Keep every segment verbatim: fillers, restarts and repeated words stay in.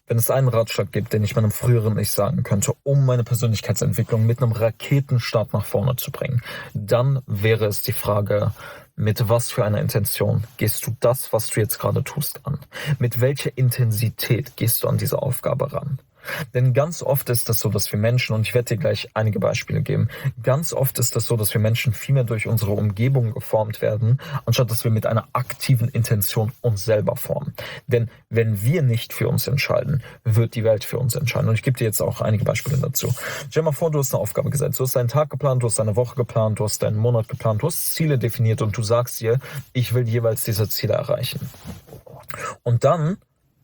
Wenn es einen Ratschlag gibt, den ich meinem früheren Ich sagen könnte, um meine Persönlichkeitsentwicklung mit einem Raketenstart nach vorne zu bringen, dann wäre es die Frage, mit was für einer Intention gehst du das, was du jetzt gerade tust, an? Mit welcher Intensität gehst du an diese Aufgabe ran? Denn ganz oft ist es so, dass wir Menschen, und ich werde dir gleich einige Beispiele geben, ganz oft ist es so, dass wir Menschen viel mehr durch unsere Umgebung geformt werden, anstatt dass wir mit einer aktiven Intention uns selber formen. Denn wenn wir nicht für uns entscheiden, wird die Welt für uns entscheiden. Und ich gebe dir jetzt auch einige Beispiele dazu. Stell dir mal vor, du hast eine Aufgabe gesetzt, du hast deinen Tag geplant, du hast deine Woche geplant, du hast deinen Monat geplant, du hast Ziele definiert und du sagst dir, ich will jeweils diese Ziele erreichen. Und dann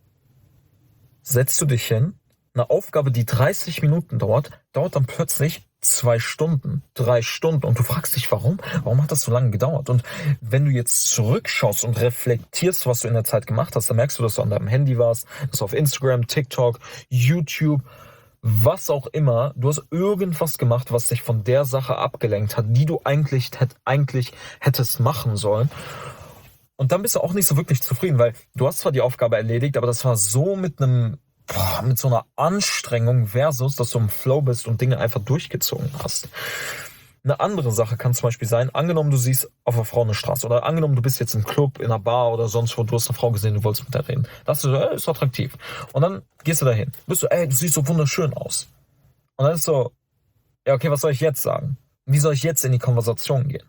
setzt du dich hin. Eine Aufgabe, die dreißig Minuten dauert, dauert dann plötzlich zwei Stunden, drei Stunden. Und du fragst dich, warum? Warum hat das so lange gedauert? Und wenn du jetzt zurückschaust und reflektierst, was du in der Zeit gemacht hast, dann merkst du, dass du an deinem Handy warst, dass du auf Instagram, TikTok, YouTube, was auch immer, du hast irgendwas gemacht, was dich von der Sache abgelenkt hat, die du eigentlich, eigentlich hättest machen sollen. Und dann bist du auch nicht so wirklich zufrieden, weil du hast zwar die Aufgabe erledigt, aber das war so mit einem Boah, mit so einer Anstrengung versus, dass du im Flow bist und Dinge einfach durchgezogen hast. Eine andere Sache kann zum Beispiel sein, angenommen du siehst auf einer Frau eine Straße oder angenommen du bist jetzt im Club, in einer Bar oder sonst wo, du hast eine Frau gesehen, du wolltest mit der reden. Das ist, äh, ist attraktiv. Und dann gehst du dahin. Bist du, ey, du siehst so wunderschön aus. Und dann ist so, ja okay, was soll ich jetzt sagen? Wie soll ich jetzt in die Konversation gehen?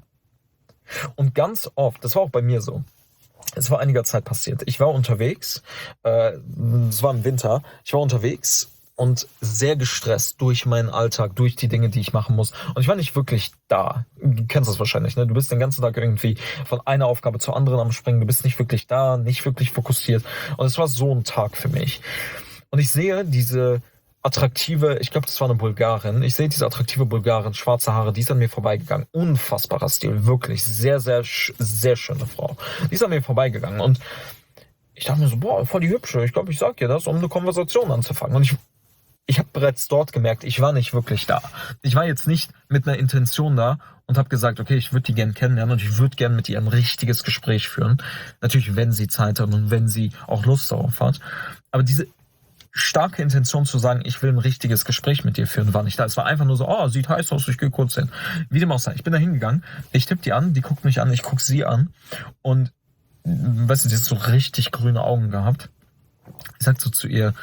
Und ganz oft, das war auch bei mir so, es war einiger Zeit passiert. Ich war unterwegs, äh, es war im Winter, ich war unterwegs und sehr gestresst durch meinen Alltag, durch die Dinge, die ich machen muss. Und ich war nicht wirklich da. Du kennst das wahrscheinlich, ne? Du bist den ganzen Tag irgendwie von einer Aufgabe zur anderen am Springen. Du bist nicht wirklich da, nicht wirklich fokussiert. Und es war so ein Tag für mich. Und ich sehe diese attraktive, ich glaube, das war eine Bulgarin. Ich sehe diese attraktive Bulgarin, schwarze Haare, die ist an mir vorbeigegangen. Unfassbarer Stil, wirklich. Sehr, sehr, sehr schöne Frau. Die ist an mir vorbeigegangen und ich dachte mir so, boah, voll die hübsche. Ich glaube, ich sag ihr das, um eine Konversation anzufangen. Und ich, ich habe bereits dort gemerkt, ich war nicht wirklich da. Ich war jetzt nicht mit einer Intention da und habe gesagt, okay, ich würde die gerne kennenlernen und ich würde gerne mit ihr ein richtiges Gespräch führen. Natürlich, wenn sie Zeit hat und wenn sie auch Lust darauf hat. Aber diese starke Intention zu sagen, ich will ein richtiges Gespräch mit dir führen, war nicht da. Es war einfach nur so, oh, sieht heiß aus, ich gehe kurz hin. Wie dem auch sei. Ich bin da hingegangen, ich tippe die an, die guckt mich an, ich gucke sie an und, weißt du, sie hat so richtig grüne Augen gehabt. Ich sag so zu ihr,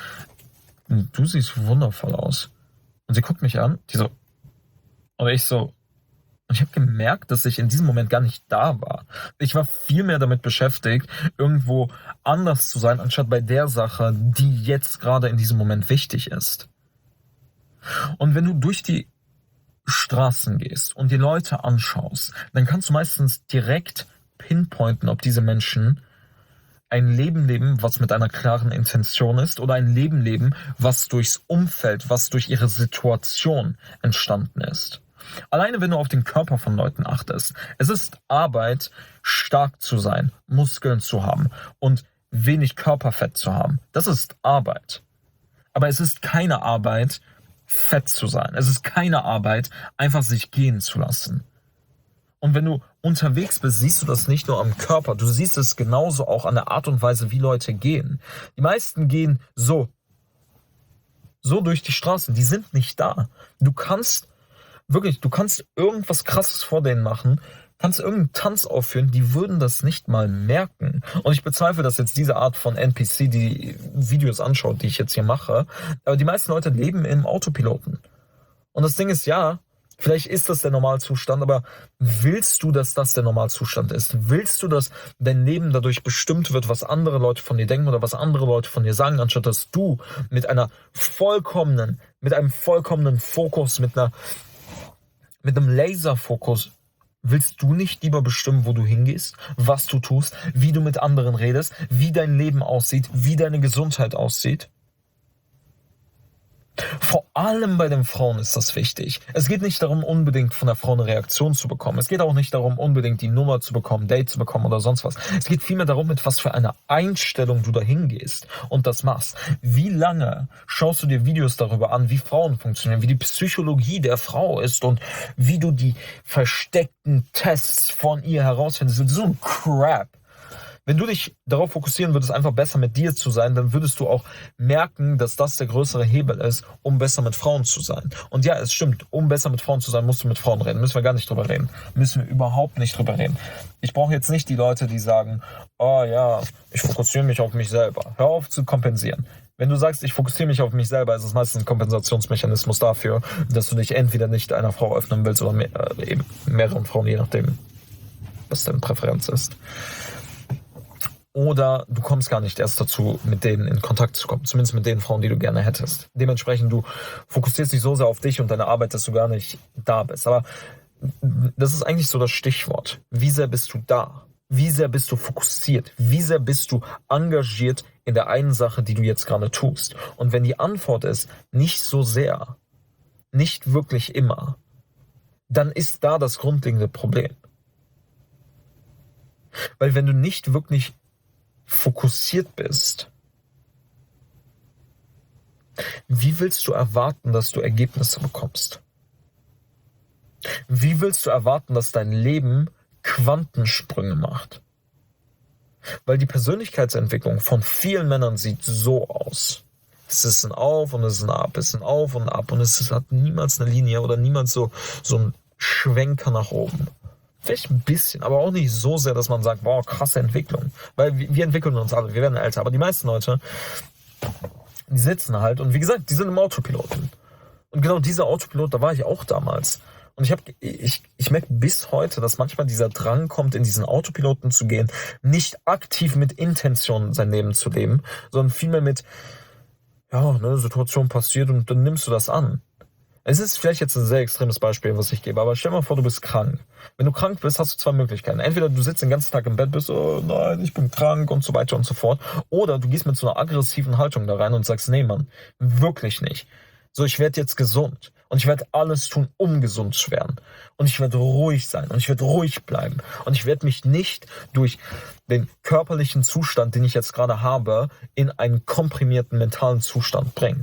du siehst wundervoll aus. Und sie guckt mich an, die so, und ich so, und ich habe gemerkt, dass ich in diesem Moment gar nicht da war. Ich war viel mehr damit beschäftigt, irgendwo anders zu sein, anstatt bei der Sache, die jetzt gerade in diesem Moment wichtig ist. Und wenn du durch die Straßen gehst und die Leute anschaust, dann kannst du meistens direkt pinpointen, ob diese Menschen ein Leben leben, was mit einer klaren Intention ist, oder ein Leben leben, was durchs Umfeld, was durch ihre Situation entstanden ist. Alleine wenn du auf den Körper von Leuten achtest. Es ist Arbeit, stark zu sein, Muskeln zu haben und wenig Körperfett zu haben. Das ist Arbeit. Aber es ist keine Arbeit, fett zu sein. Es ist keine Arbeit, einfach sich gehen zu lassen. Und wenn du unterwegs bist, siehst du das nicht nur am Körper, du siehst es genauso auch an der Art und Weise, wie Leute gehen. Die meisten gehen so, so durch die Straßen, die sind nicht da. Du kannst Wirklich, du kannst irgendwas Krasses vor denen machen, kannst irgendeinen Tanz aufführen, die würden das nicht mal merken. Und ich bezweifle, dass jetzt diese Art von N P C die Videos anschaut, die ich jetzt hier mache. Aber die meisten Leute leben im Autopiloten. Und das Ding ist, ja, vielleicht ist das der Normalzustand, aber willst du, dass das der Normalzustand ist? Willst du, dass dein Leben dadurch bestimmt wird, was andere Leute von dir denken oder was andere Leute von dir sagen, anstatt dass du mit einer vollkommenen, mit einem vollkommenen Fokus, mit einer Mit einem Laserfokus, willst du nicht lieber bestimmen, wo du hingehst, was du tust, wie du mit anderen redest, wie dein Leben aussieht, wie deine Gesundheit aussieht? Vor allem bei den Frauen ist das wichtig. Es geht nicht darum, unbedingt von der Frau eine Reaktion zu bekommen. Es geht auch nicht darum, unbedingt die Nummer zu bekommen, Date zu bekommen oder sonst was. Es geht vielmehr darum, mit was für einer Einstellung du dahin gehst und das machst. Wie lange schaust du dir Videos darüber an, wie Frauen funktionieren, wie die Psychologie der Frau ist und wie du die versteckten Tests von ihr herausfindest. So ein Crap. Wenn du dich darauf fokussieren würdest, einfach besser mit dir zu sein, dann würdest du auch merken, dass das der größere Hebel ist, um besser mit Frauen zu sein. Und ja, es stimmt, um besser mit Frauen zu sein, musst du mit Frauen reden. Müssen wir gar nicht drüber reden. Müssen wir überhaupt nicht drüber reden. Ich brauche jetzt nicht die Leute, die sagen, oh ja, ich fokussiere mich auf mich selber. Hör auf zu kompensieren. Wenn du sagst, ich fokussiere mich auf mich selber, ist es meistens ein Kompensationsmechanismus dafür, dass du dich entweder nicht einer Frau öffnen willst oder mehr, äh, eben mehreren Frauen, je nachdem, was deine Präferenz ist. Oder du kommst gar nicht erst dazu, mit denen in Kontakt zu kommen. Zumindest mit den Frauen, die du gerne hättest. Dementsprechend, du fokussierst dich so sehr auf dich und deine Arbeit, dass du gar nicht da bist. Aber das ist eigentlich so das Stichwort. Wie sehr bist du da? Wie sehr bist du fokussiert? Wie sehr bist du engagiert in der einen Sache, die du jetzt gerade tust? Und wenn die Antwort ist, nicht so sehr, nicht wirklich immer, dann ist da das grundlegende Problem. Weil wenn du nicht wirklich fokussiert bist, wie willst du erwarten, dass du Ergebnisse bekommst? Wie willst du erwarten, dass dein Leben Quantensprünge macht? Weil die Persönlichkeitsentwicklung von vielen Männern sieht so aus. Es ist ein Auf und es ist ein Ab, es ist ein Auf und Ab und es hat niemals eine Linie oder niemals so, so einen Schwenker nach oben. Vielleicht ein bisschen, aber auch nicht so sehr, dass man sagt, wow, krasse Entwicklung. Weil wir, wir entwickeln uns alle, wir werden älter. Aber die meisten Leute, die sitzen halt und wie gesagt, die sind im Autopiloten. Und genau dieser Autopilot, da war ich auch damals. Und ich, hab, ich, ich merke bis heute, dass manchmal dieser Drang kommt, in diesen Autopiloten zu gehen, nicht aktiv mit Intention sein Leben zu leben, sondern vielmehr mit, ja, eine Situation passiert und dann nimmst du das an. Es ist vielleicht jetzt ein sehr extremes Beispiel, was ich gebe, aber stell dir mal vor, du bist krank. Wenn du krank bist, hast du zwei Möglichkeiten. Entweder du sitzt den ganzen Tag im Bett, bist, oh nein, ich bin krank und so weiter und so fort. Oder du gehst mit so einer aggressiven Haltung da rein und sagst, nee Mann, wirklich nicht. So, ich werde jetzt gesund und ich werde alles tun, um gesund zu werden. Und ich werde ruhig sein und ich werde ruhig bleiben. Und ich werde mich nicht durch den körperlichen Zustand, den ich jetzt gerade habe, in einen komprimierten mentalen Zustand bringen.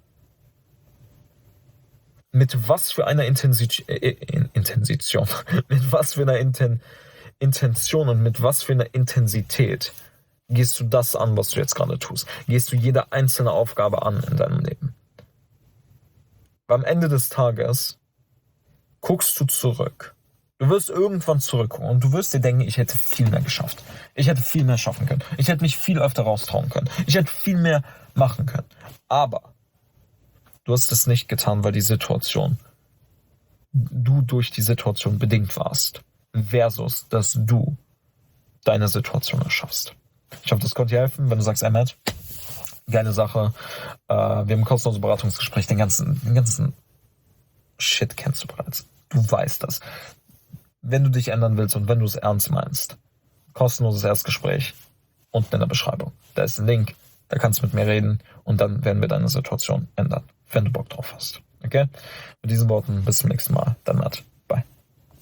Mit was für einer Intensi- äh, Intention, mit was für einer Inten- Intention und mit was für einer Intensität gehst du das an, was du jetzt gerade tust? Gehst du jede einzelne Aufgabe an in deinem Leben? Am Ende des Tages guckst du zurück. Du wirst irgendwann zurückgucken und du wirst dir denken, ich hätte viel mehr geschafft. Ich hätte viel mehr schaffen können. Ich hätte mich viel öfter raustrauen können. Ich hätte viel mehr machen können. Aber du hast es nicht getan, weil die Situation, du durch die Situation bedingt warst, versus, dass du deine Situation erschaffst. Ich hoffe, das konnte dir helfen, wenn du sagst, Emmett, geile Sache, äh, wir haben ein kostenloses Beratungsgespräch, den ganzen, den ganzen Shit kennst du bereits. Du weißt das. Wenn du dich ändern willst und wenn du es ernst meinst, kostenloses Erstgespräch unten in der Beschreibung. Da ist ein Link, da kannst du mit mir reden und dann werden wir deine Situation ändern, wenn du Bock drauf hast. Okay? Mit diesen Worten bis zum nächsten Mal. Dein Matt.